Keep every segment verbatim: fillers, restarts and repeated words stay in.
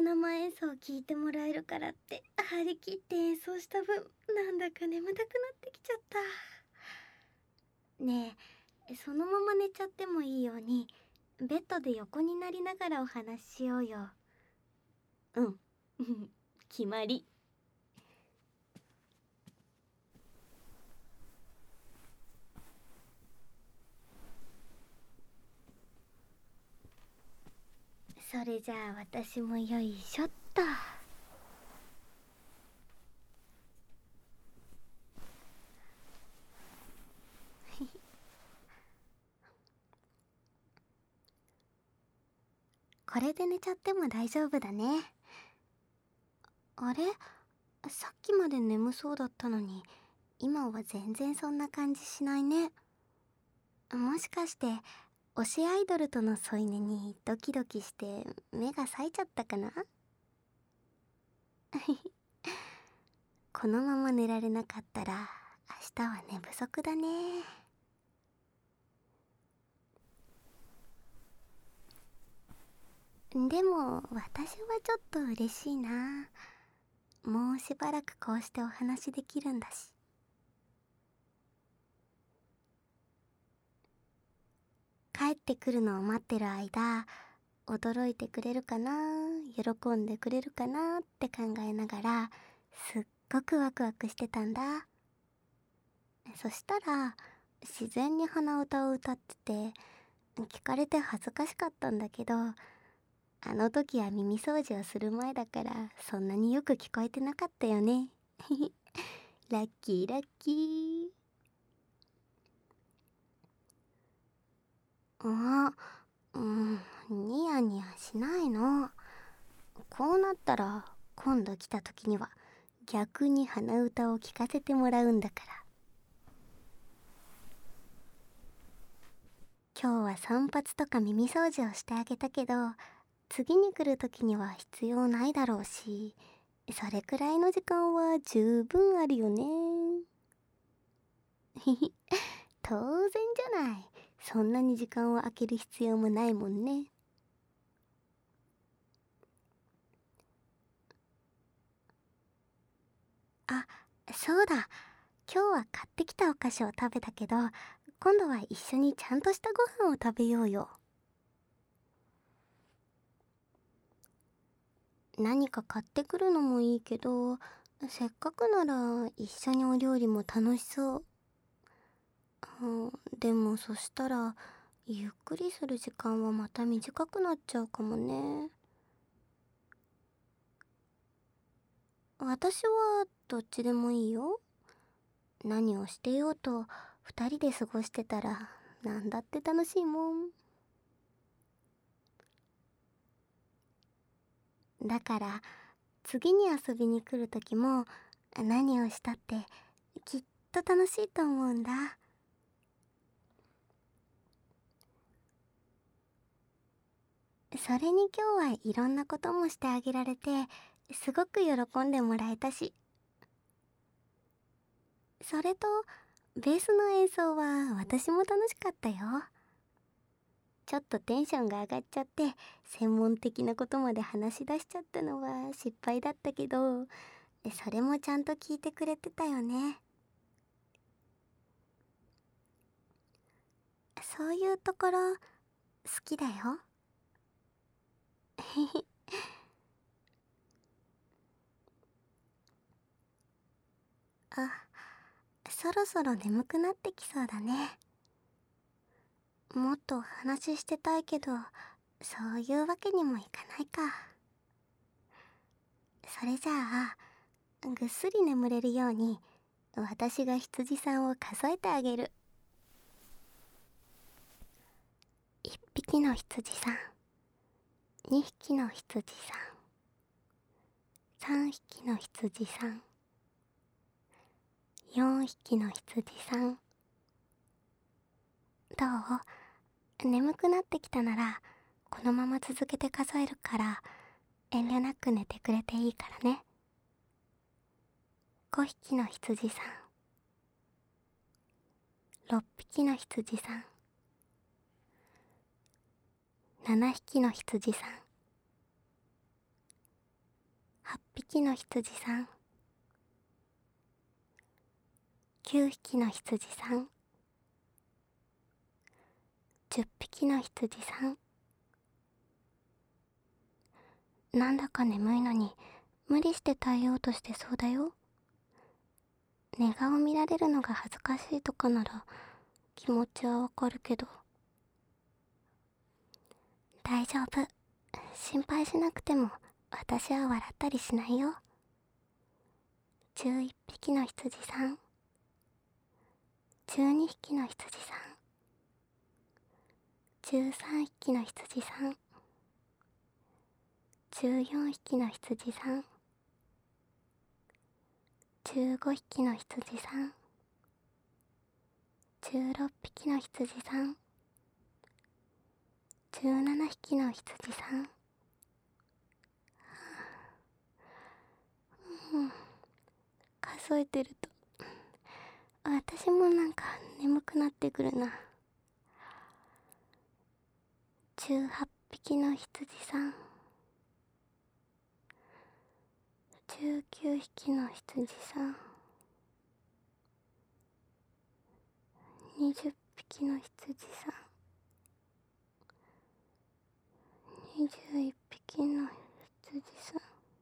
生演奏を聴いてもらえるからって張り切って演奏した分、なんだか眠たくなってきちゃった。ねえ、そのまま寝ちゃってもいいようにベッドで横になりながらお話ししようよ。うん。決まり。それじゃあ私もよいしょっと。これで寝ちゃっても大丈夫だね。あれ、さっきまで眠そうだったのに今は全然そんな感じしないね。もしかして推しアイドルとの添い寝にドキドキして目が冴えちゃったかな。このまま寝られなかったら明日は寝不足だね。でも私はちょっと嬉しいな。もうしばらくこうしてお話できるんだし。帰ってくるのを待ってる間、驚いてくれるかな、喜んでくれるかなって考えながらすっごくワクワクしてたんだ。そしたら自然に鼻歌を歌ってて、聞かれて恥ずかしかったんだけど、あの時は耳掃除をする前だからそんなによく聞こえてなかったよね。ラッキーラッキー。あ、うん、ニヤニヤしないの。こうなったら今度来た時には逆に鼻歌を聞かせてもらうんだから。今日は散髪とか耳掃除をしてあげたけど、次に来る時には必要ないだろうし、それくらいの時間は十分あるよね。当然じゃない。そんなに時間を空ける必要もないもんね。あ、そうだ。今日は買ってきたお菓子を食べたけど、今度は一緒にちゃんとしたご飯を食べようよ。何か買ってくるのもいいけど、せっかくなら一緒にお料理も楽しそう。うん、でもそしたらゆっくりする時間はまた短くなっちゃうかもね。私はどっちでもいいよ。何をしてようと二人で過ごしてたらなんだって楽しいもん。だから次に遊びに来る時も何をしたってきっと楽しいと思うんだ。それに今日はいろんなこともしてあげられてすごく喜んでもらえたし、それとベースの演奏は私も楽しかったよ。ちょっとテンションが上がっちゃって専門的なことまで話し出しちゃったのは失敗だったけど、それもちゃんと聞いてくれてたよね。そういうところ好きだよ。あ、そろそろ眠くなってきそうだね。もっとお話ししてたいけど、そういうわけにもいかないか。それじゃあぐっすり眠れるように私が羊さんを数えてあげる。いっぴきの羊さん、にひきの羊さん、さんびきの羊さん、よんひきの羊さん。どう？眠くなってきたならこのまま続けて数えるから遠慮なく寝てくれていいからね。ごひきの羊さん、ろっぴきの羊さん、ななひきの羊さん、 ぴきの羊さん、きゅうひきの羊さん、じゅっぴきの羊さん。なんだか眠いのに無理して耐えようとしてそうだよ。寝顔見られるのが恥ずかしいとかなら気持ちはわかるけど。大丈夫、心配しなくても私は笑ったりしないよ。じゅういっぴきの羊さん、じゅうにひきの羊さん、じゅうさんひきの羊さん、じゅうよんひきの羊さん、じゅうごひきの羊さん、じゅうろっぴきの羊さん、じゅうななひきの羊さん。うん、数えてると私もなんか眠くなってくるな。じゅうはっぴきの羊さん、じゅうきゅうひきの羊さん、にじゅっぴきの羊さん、にじゅういっぴきの羊さん、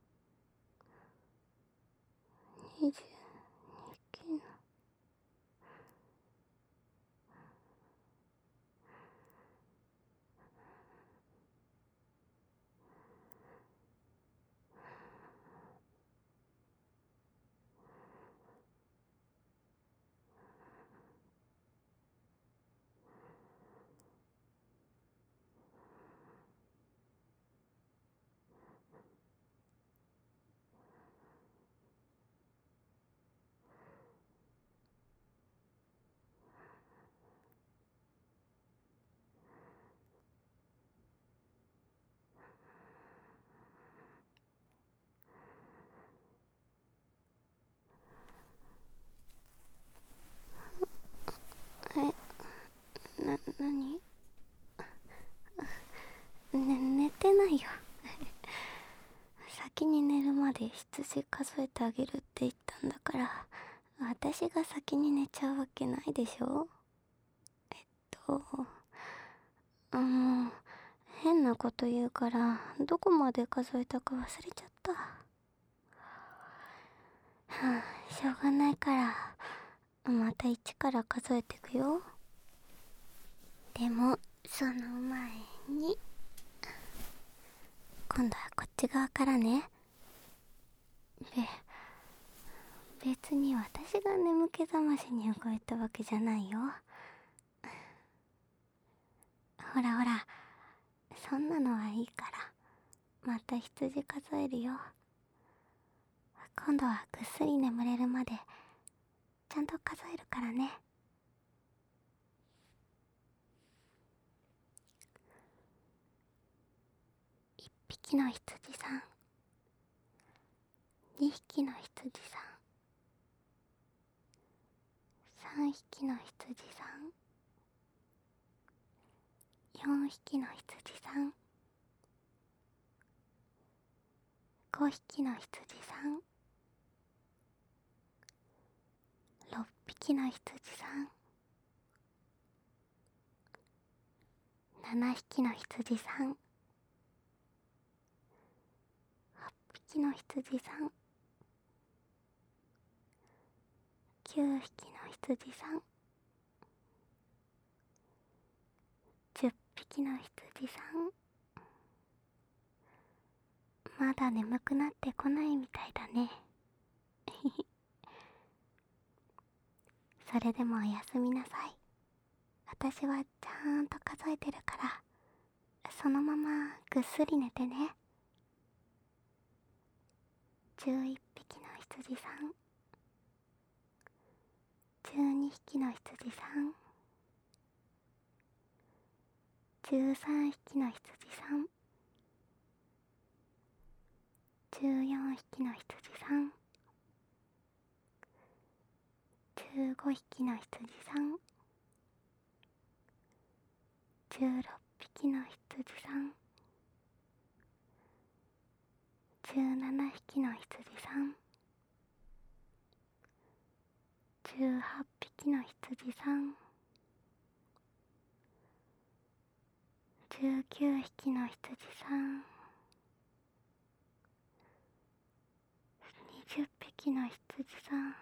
にじゅうにひきの。え、な、なにね、寝てないよ。先に寝るまで羊数えてあげるって言ったんだから、私が先に寝ちゃうわけないでしょ。えっと、あの、変なこと言うから、どこまで数えたか忘れちゃった。はあ、しょうがないから、またいちから数えてくよ。でも、その前に、今度はこっち側からね。べ、別に私が眠気覚ましに動いたわけじゃないよ。ほらほら、そんなのはいいから、また羊数えるよ。今度はぐっすり眠れるまで、ちゃんと数えるからね。いっぴきの羊さん、にひきの羊さん、さんひきの羊さん、よんひきの羊さん、ごひきの羊さん、ろっぴきの羊さん、ななひきの羊さん、はっぴきの羊さん、きゅうひきの羊さん、じゅっぴきの羊さん。まだ眠くなってこないみたいだね。それでもおやすみなさい。私はちゃんと数えてるから、そのままぐっすり寝てね。じゅういっぴきの羊さん、じゅうにひきの羊さん、じゅうさんひきの羊さん、じゅうよんひきの羊さん、じゅうごひきの羊さん、じゅうろっぴきの羊さん、じじゅうななひきの羊さん、じゅうはっぴきの羊さん、じゅうきゅうひきの羊さん、にじゅっぴきの羊さん。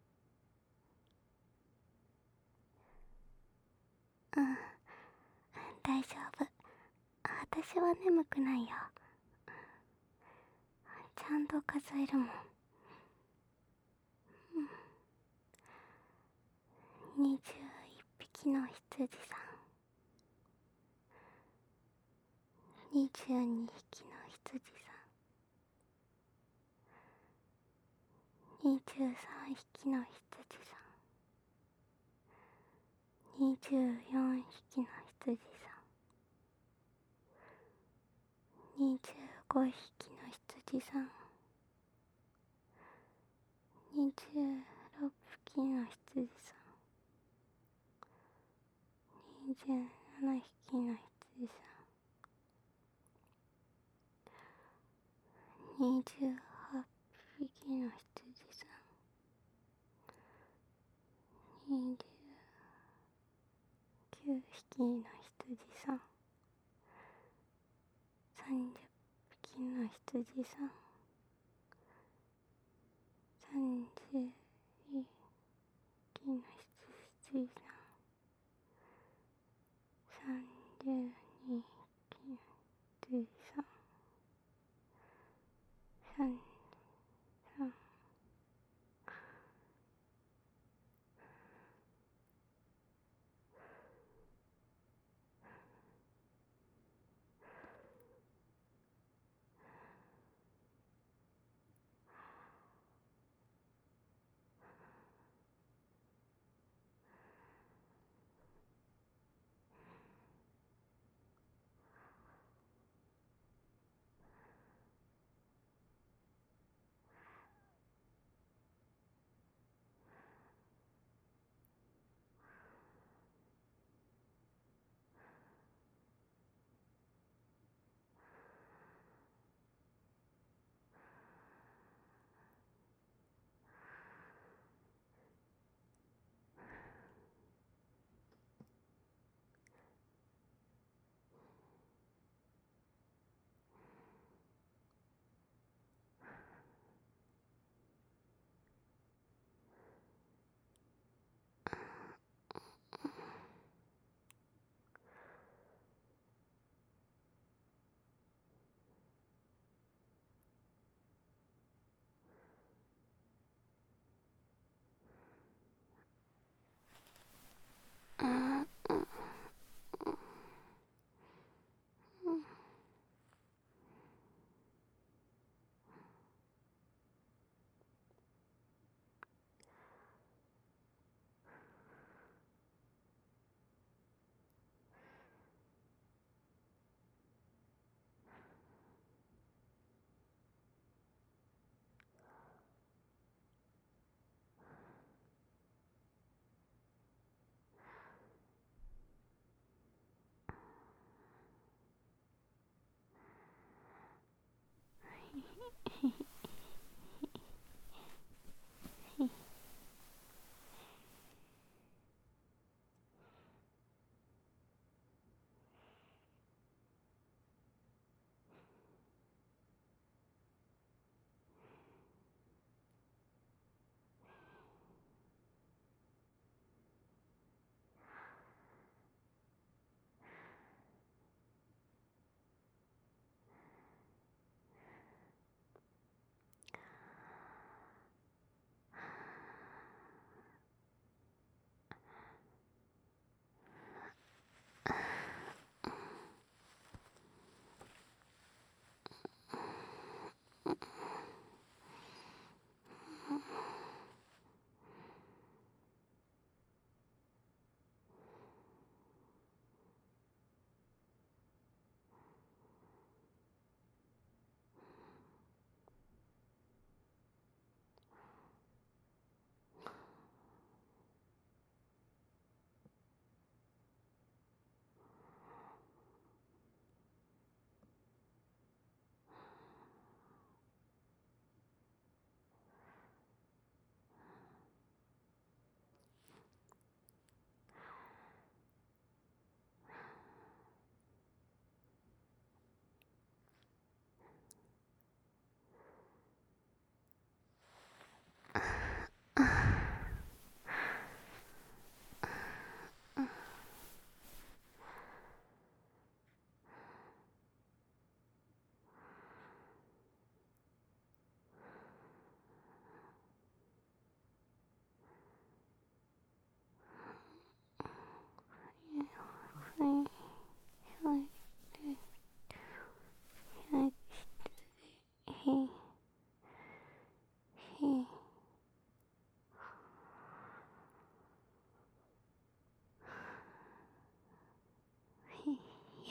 うん、大丈夫。私は眠くないよ。ちゃんと数えるもん。にじゅういっぴきの羊さん、にじゅうにひきの羊さん、にじゅうさんひきの羊さん、にじゅうよんひきの羊さん、にじゅうごひきの羊さん、にじゅうろっぴきの羊さん、にじゅうななひきの羊さん、にじゅうはっぴきの羊さん、にじゅうきゅうひきの羊さん、さんじゅっぴきの羊さん、さんじゅういっきの羊さん、さんじゅうにひきの羊さん、さん、さん、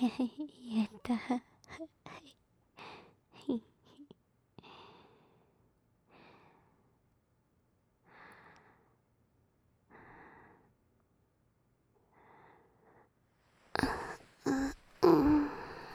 やった。うん。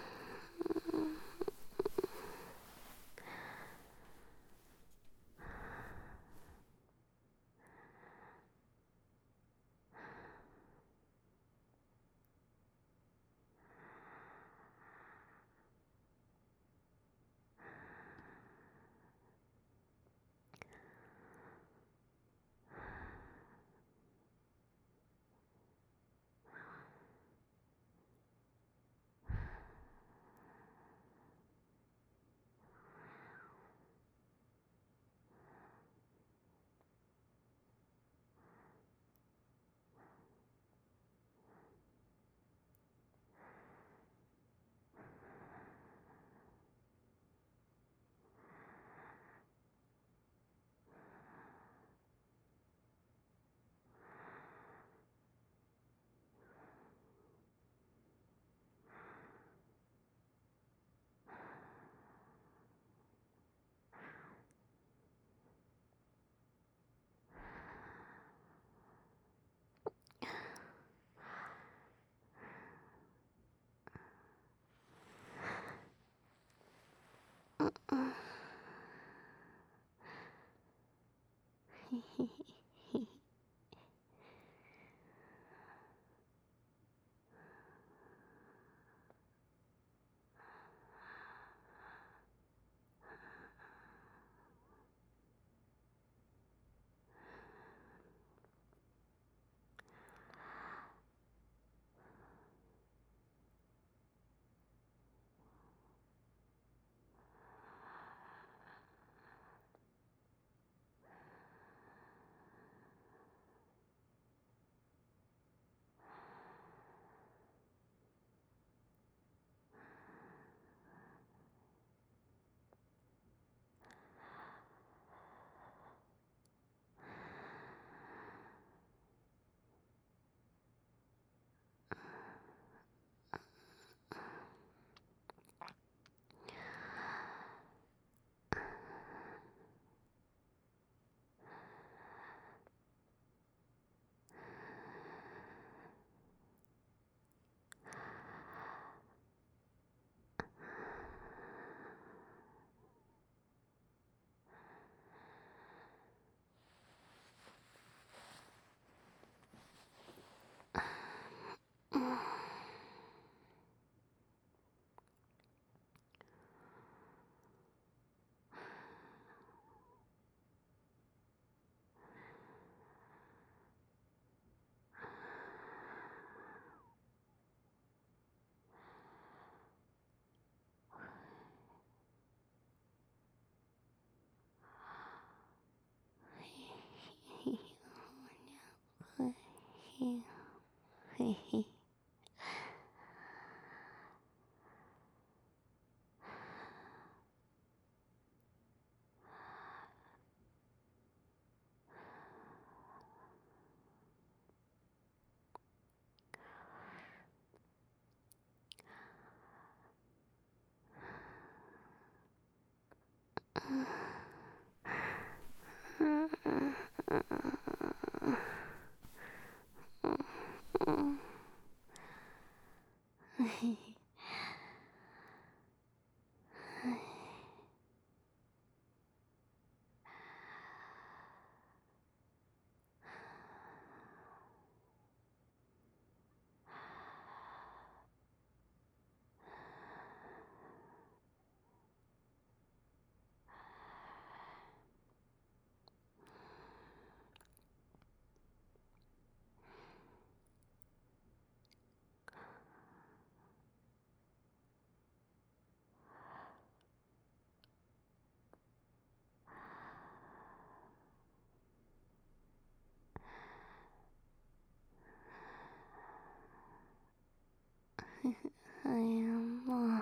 いや、もう。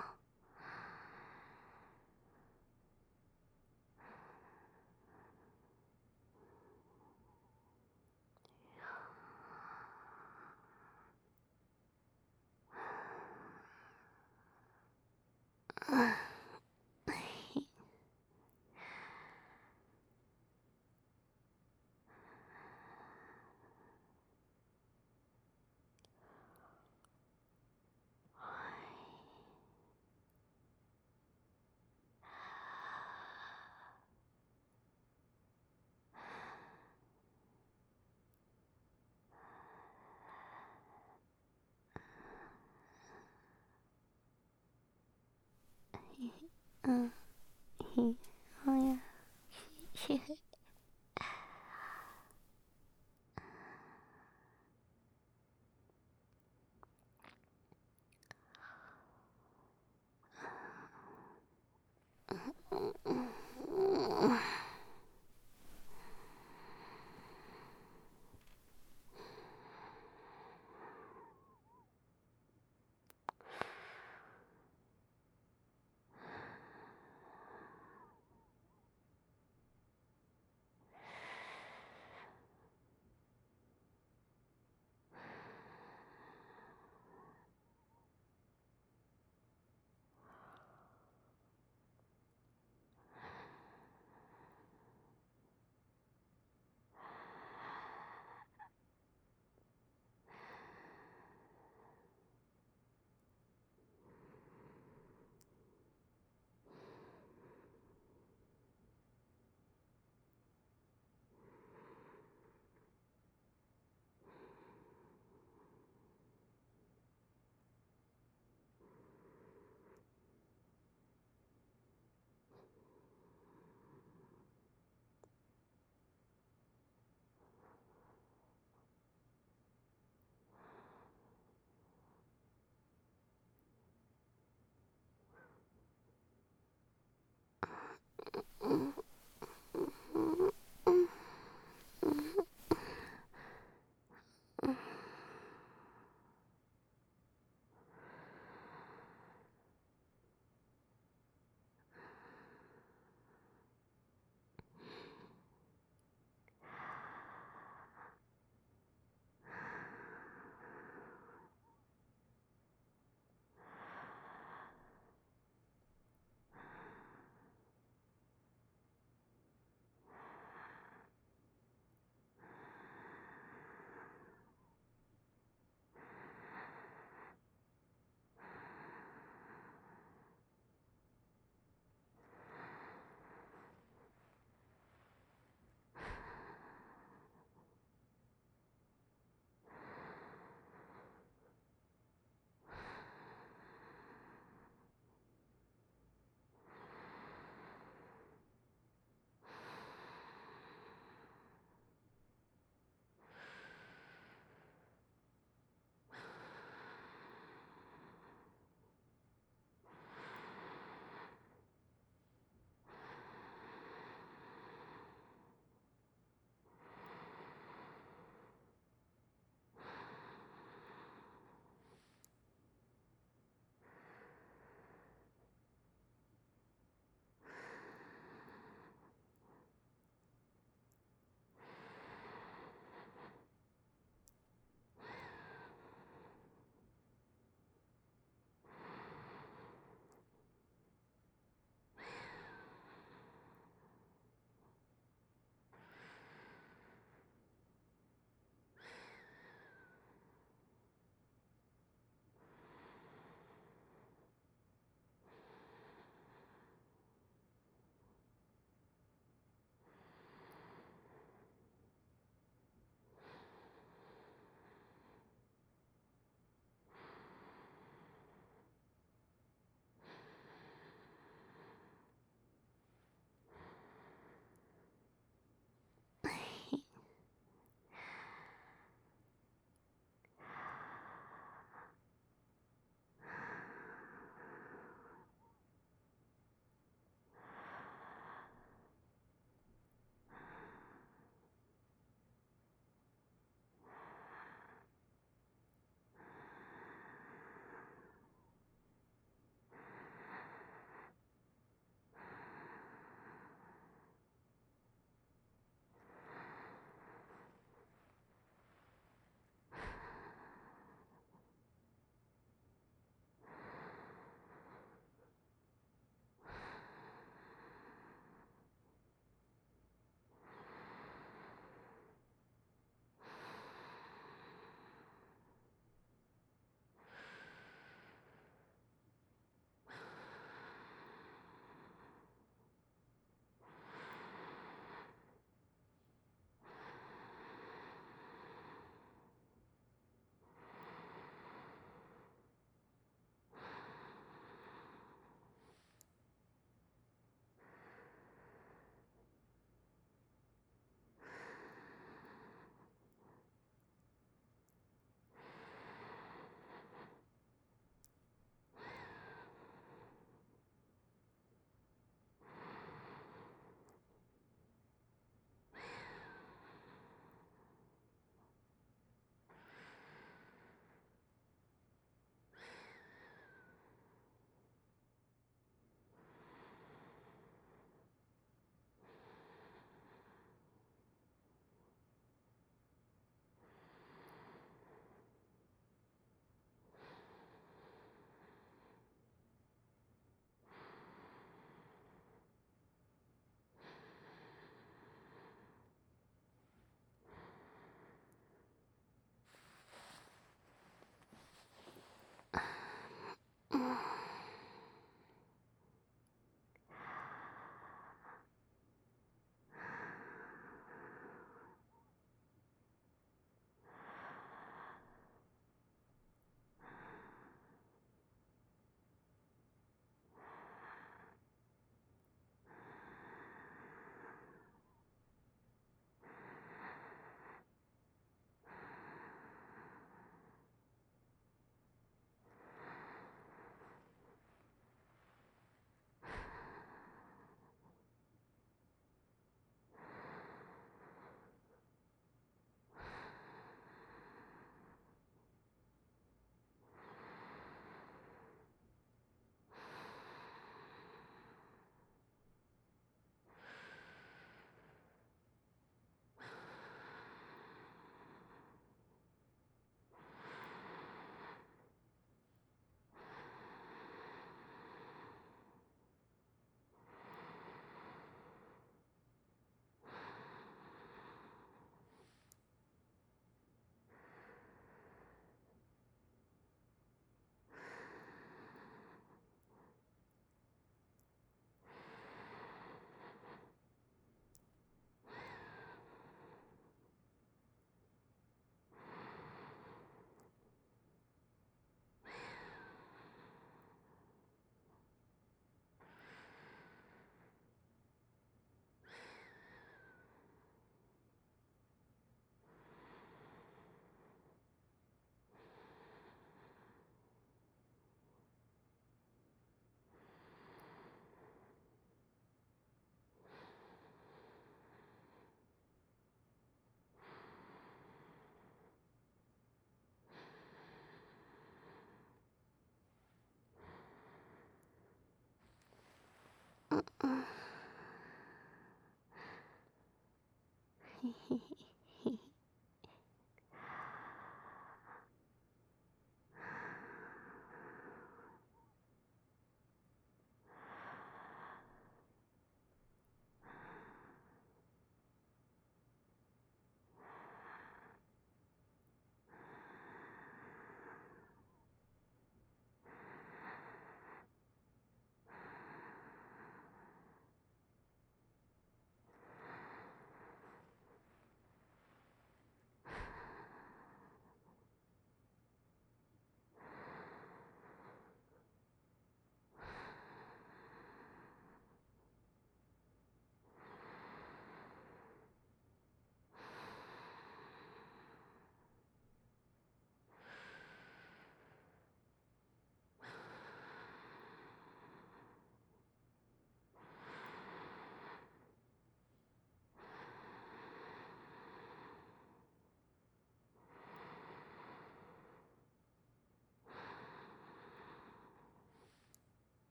うん